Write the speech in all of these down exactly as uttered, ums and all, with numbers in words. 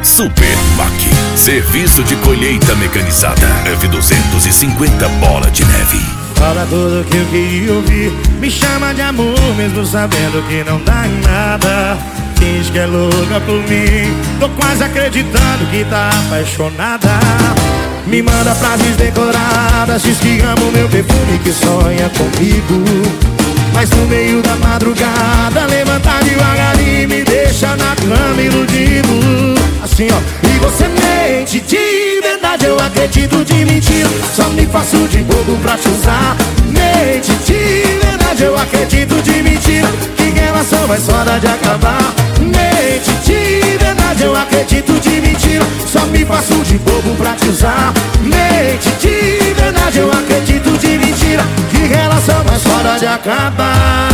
Super Mac, serviço de colheita mecanizada. F duzentos e cinquenta bola de neve. Fala tudo que eu queria ouvir. Me chama de amor mesmo sabendo que não dá em nada. Diz que é louca por mim, tô quase acreditando que tá apaixonada. Me manda frases decoradas, diz que ama o meu perfume, que sonha comigo. Mas no meio da madrugada levanta devagarinho e me deixa na cama iludido. Assim ó, e você mente, de verdade eu acredito, de mentira só me faço de bobo pra te usar. Mente, de verdade eu acredito, de mentira que relação vai só dar de acabar. Mente, de verdade eu acredito, de mentira só me faço de bobo pra te usar. Mente, de verdade eu acredito, de mentira que relação vai só dar de acabar.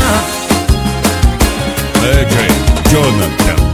D J Jonathan.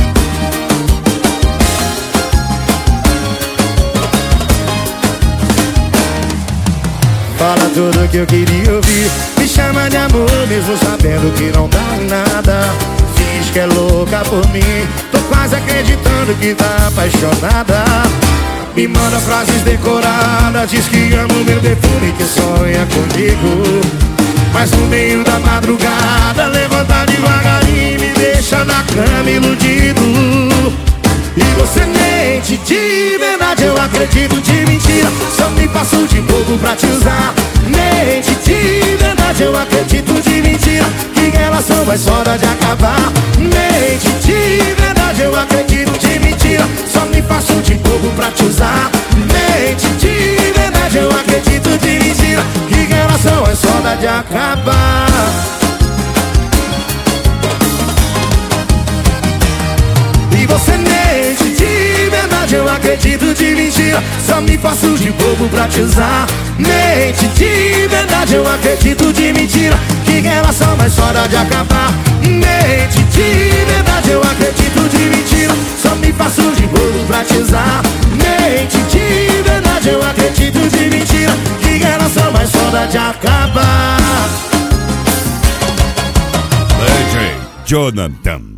Fala tudo que eu queria ouvir. Me chama de amor mesmo sabendo que não dá em nada. Diz que é louca por mim, tô quase acreditando que tá apaixonada. Me manda frases decoradas, diz que ama o meu perfume, que sonha comigo. Mas no meio da madrugada levanta devagarinho e me deixa na cama iludido. E você mente, de verdade eu acredito, de mentira só me passo de bobo pra te usar. Mente, de verdade eu acredito, de mentira que relação vai só dar de acabar. Mente, de verdade eu acredito, de mentira só me passo de bobo pra te usar. Mente, de verdade eu acredito, de mentira que relação vai só dar de acabar. E você mente, de verdade eu acredito, de mentira só me faço de bobo pra te usar. Mente, de verdade eu acredito, de mentira que relação vai só dar de acabar. Mente, de verdade eu acredito, de mentira só me faço de bobo pra te usar. Mente, de verdade eu acredito, de mentira que relação vai só dar de acabar. D J Jonathan.